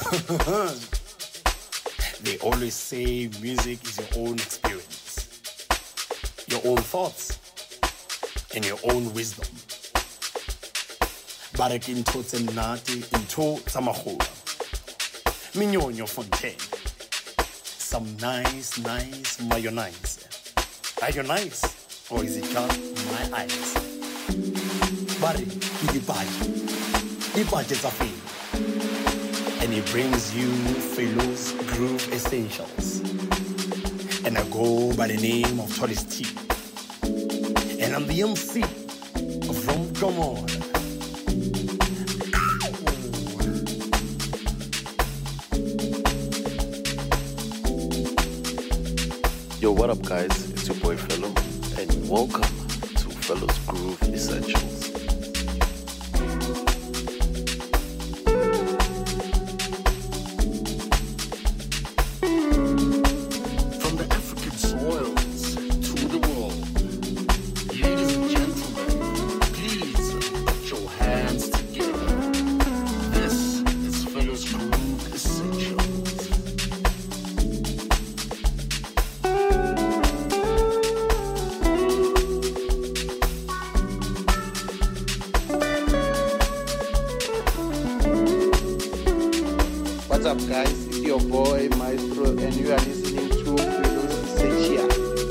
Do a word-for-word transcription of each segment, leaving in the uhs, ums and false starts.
They always say music is your own experience, your own thoughts, and your own wisdom. Barak into Tsemnati, into Tamahola, Mignonio Fontaine. Some nice, nice mayonnaise. Are you nice? Or is it just my eyes? Bari, Idipaji. Ipaji Zafi. And he brings you Philo's Groove Essentials. And I go by the name of Toris T. And I'm the M C from Come On. Yo, what up guys? It's your boy Fellow, and welcome to Fellow's Groove Essentials. What's up guys, it's your boy Maestro and you are listening to Philo's Essentials.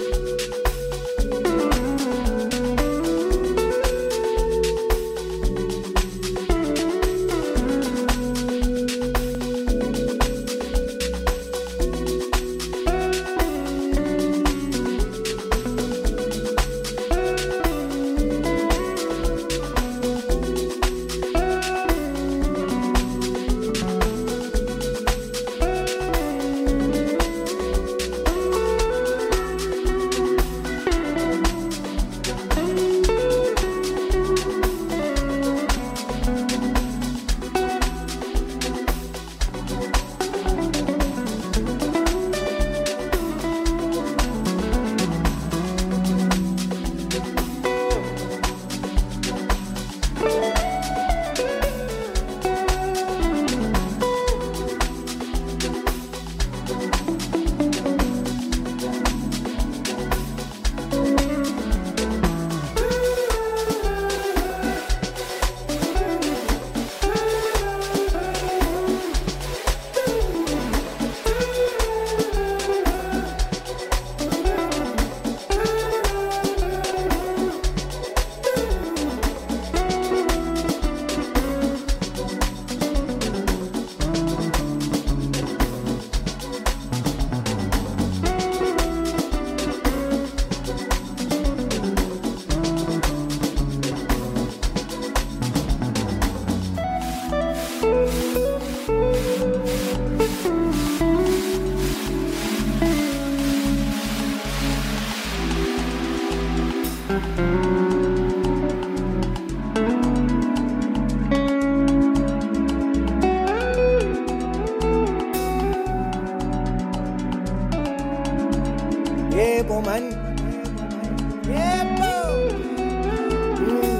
Yebo man, yebo. Mm.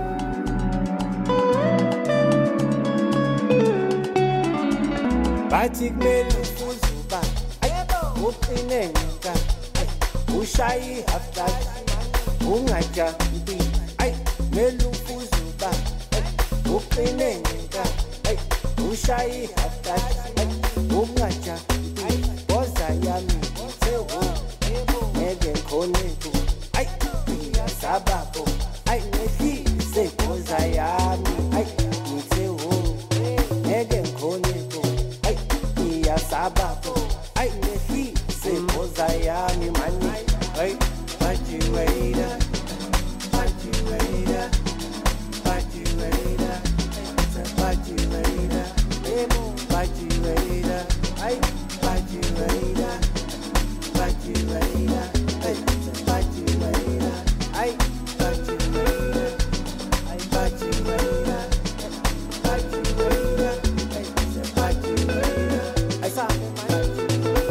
Bathi kumele ufuze uba, yebo. Uqine nka, ushayi haflash, ungajambi, ay, kumele ufuze uba, uqine nka, ay, ushayi haflash, ungajambi, boza yami, sewo. Nege khoneko ay ngiyasabako ay ngehlise koza yami ay ngithe wo nege khoneko ay ngiyasabako ay ngehlise koza yami mani ay baji waida baji waida baji waida baji waida emo baji waida ay baji waida baji waida ay baji waida ay baji waida ay baji waida baji waida ay baji waida ay sa baji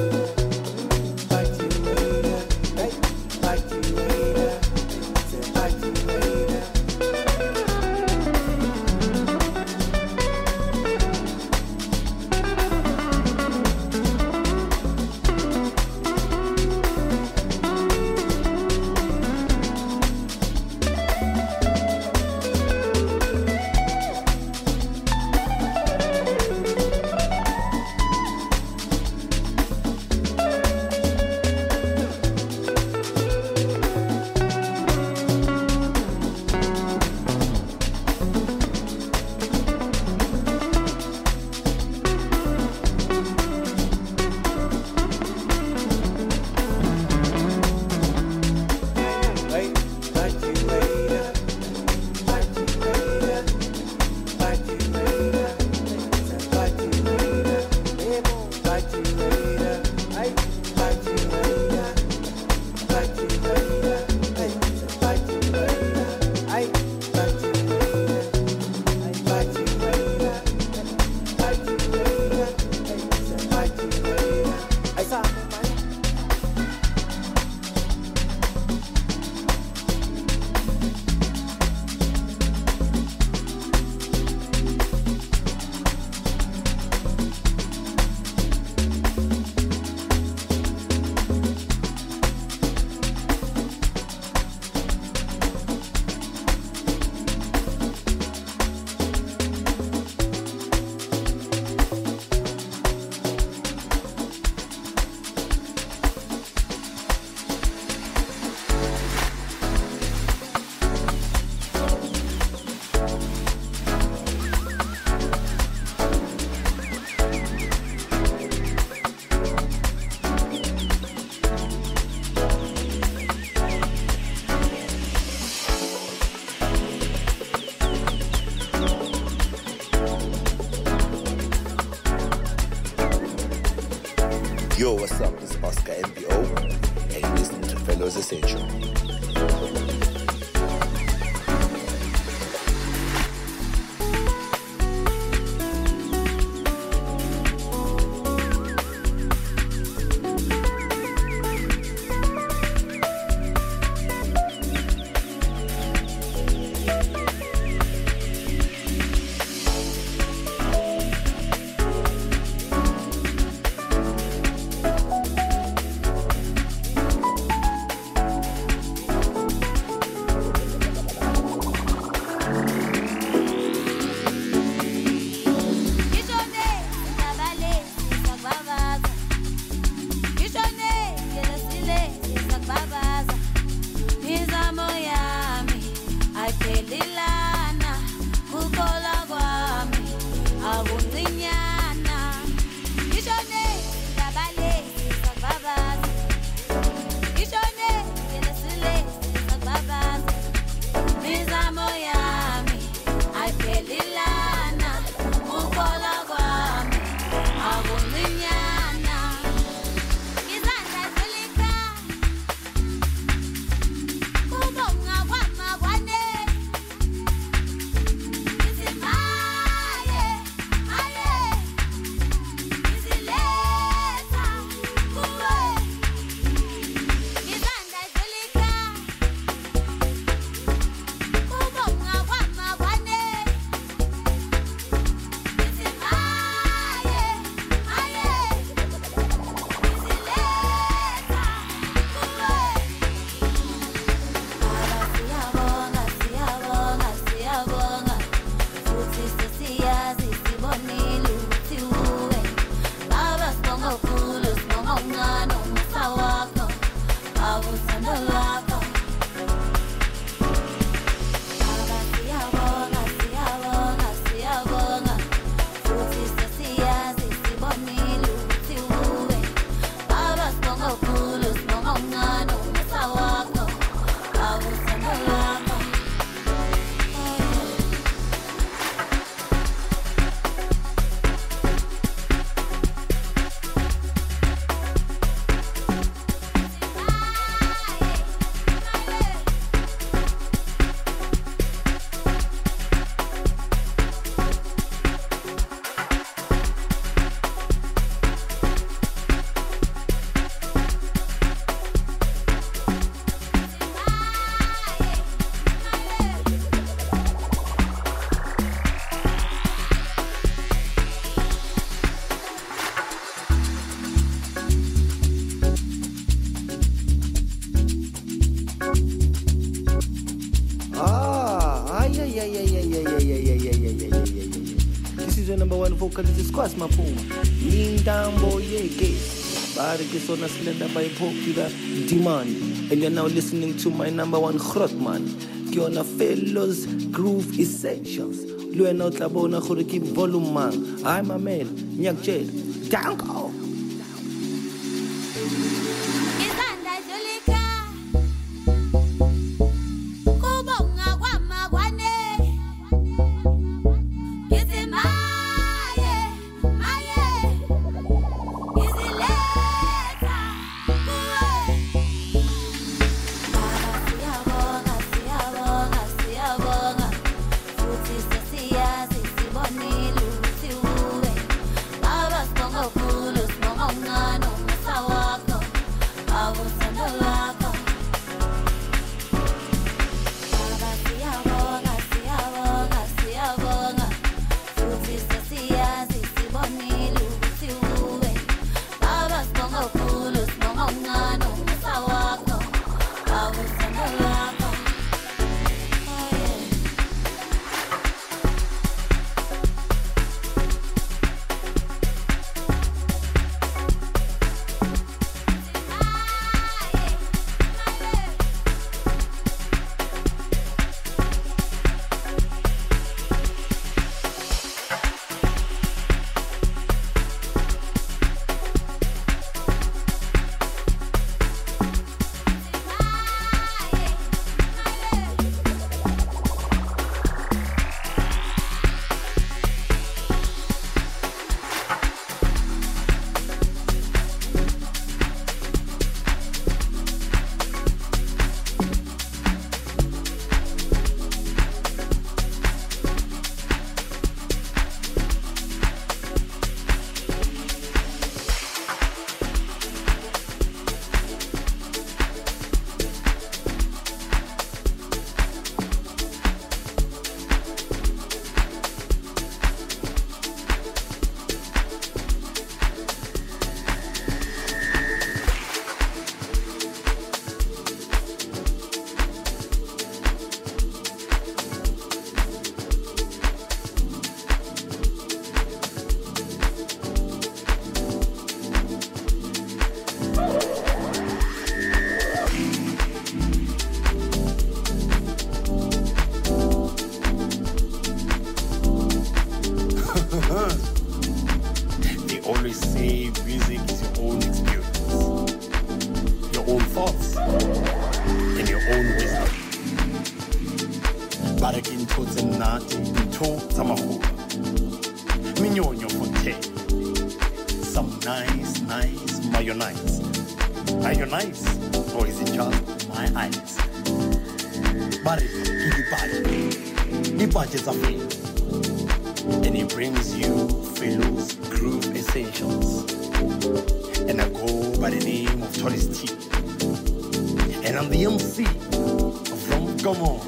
waida ay baji waida baji waida Fellows Essential. Squash mapuma indambo yeke bari ke sona slender by popular demand, and you're now listening to my number one Grotman Kiona Fellows Groove Essentials. Luena tlabona gore ke volume man. I'm a man Nyak Jade Danko. own thoughts and your own wisdom. Barakin toți nati, to tamahu. Mignogno fontaine. Some nice, nice mayonnaise. Are you nice? Or is it just my eyes? But it the body. The budget's a free. And it brings you Philo's Groove Essentials. And I go by the name of Tourist T. And I'm the M C from Come On.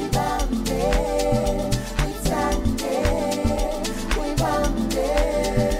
Yeah.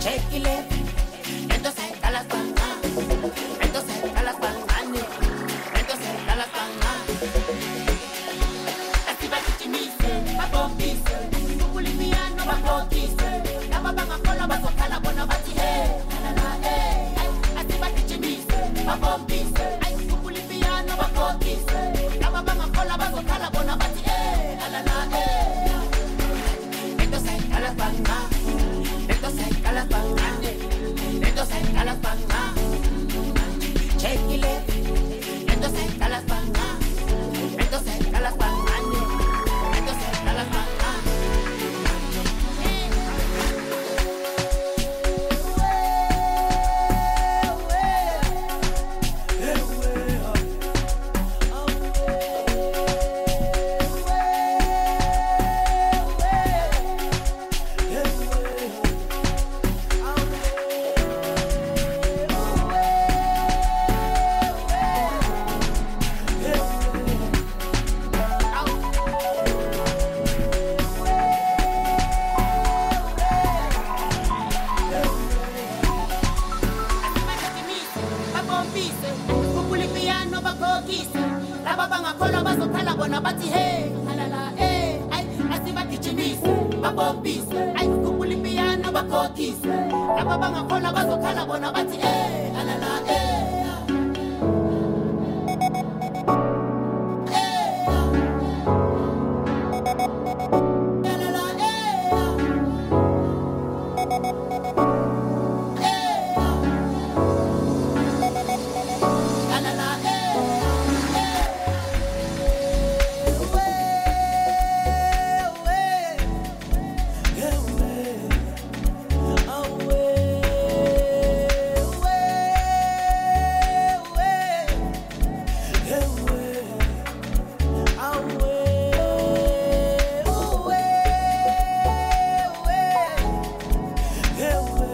Yeah.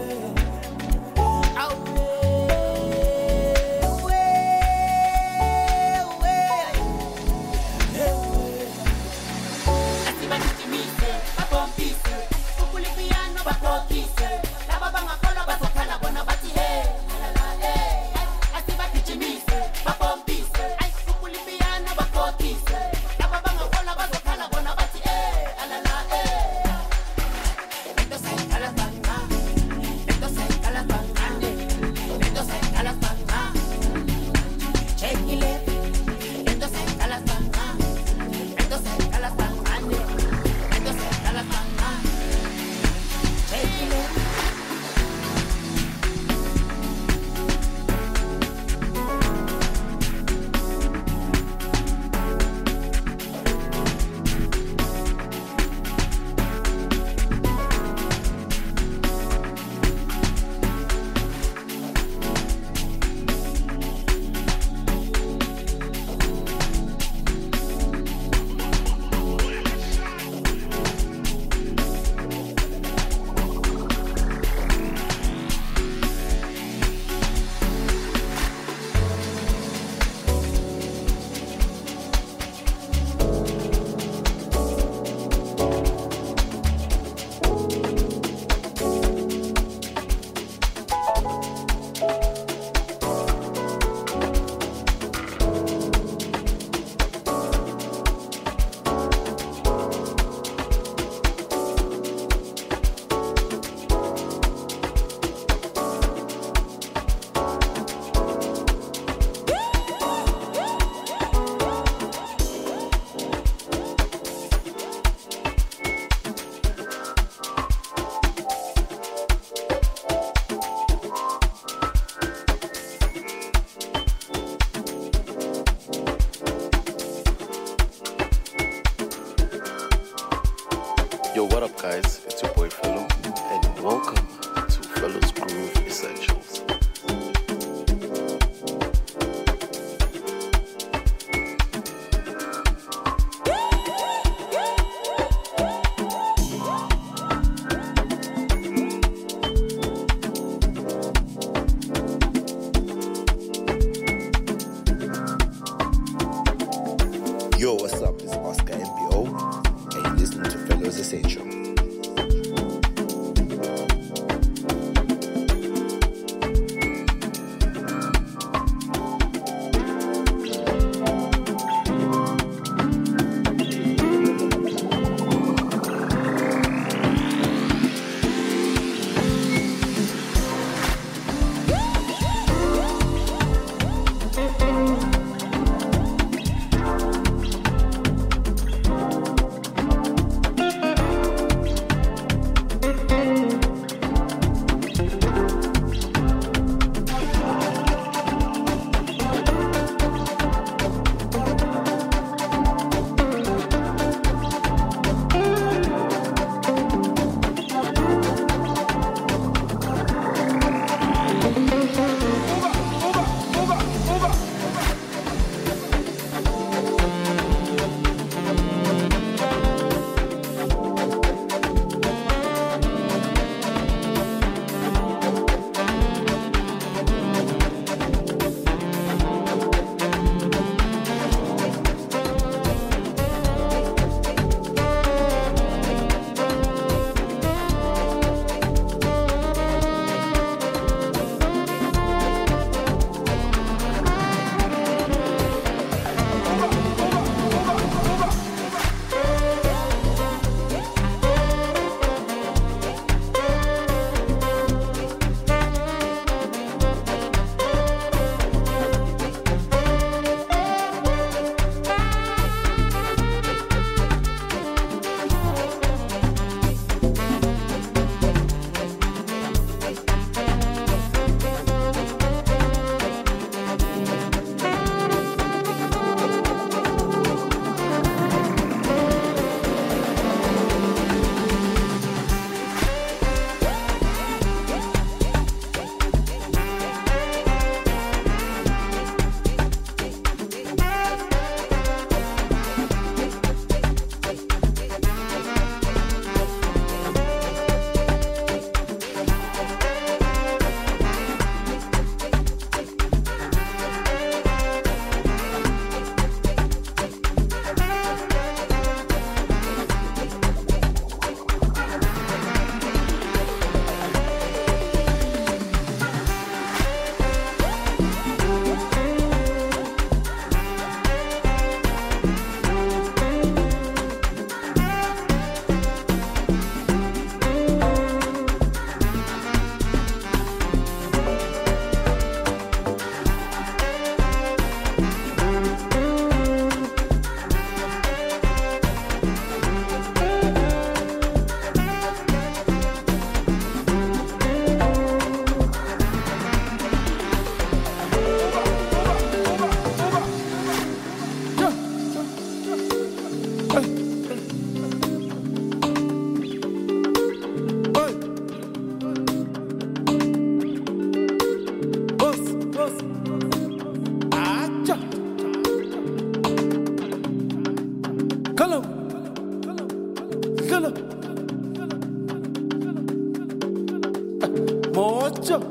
Mojo.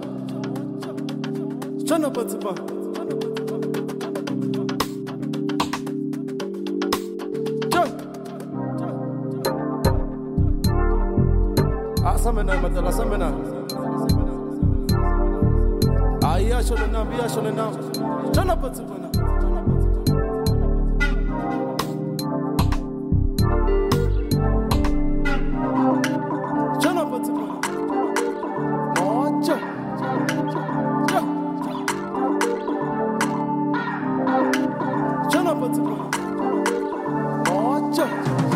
Chana patipa. John. Asamena matala samena. Aya shona na biya shona na. Chana patipa na. Chana patipa. Mojo. Chana patipa. Mojo.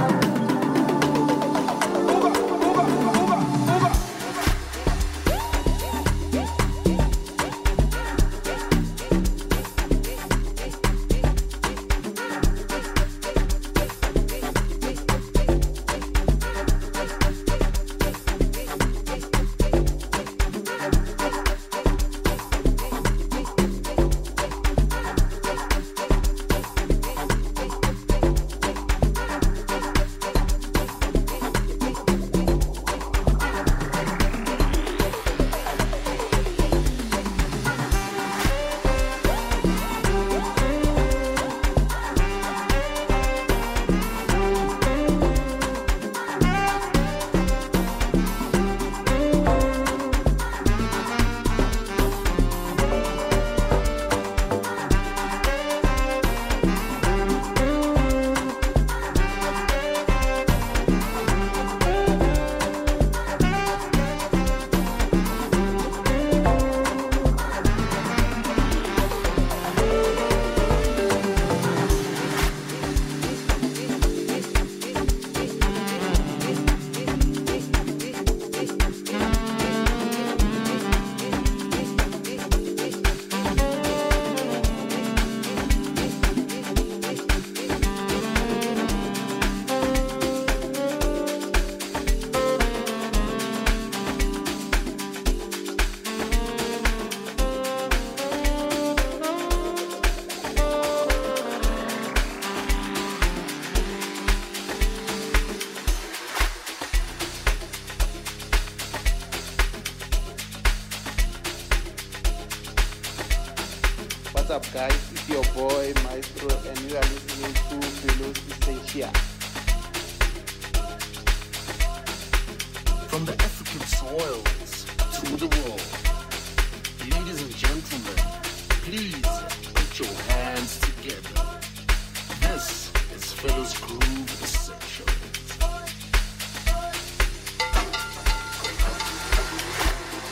What's up, guys? It's your boy Maestro, and you are listening to Philos Essential. From the African soils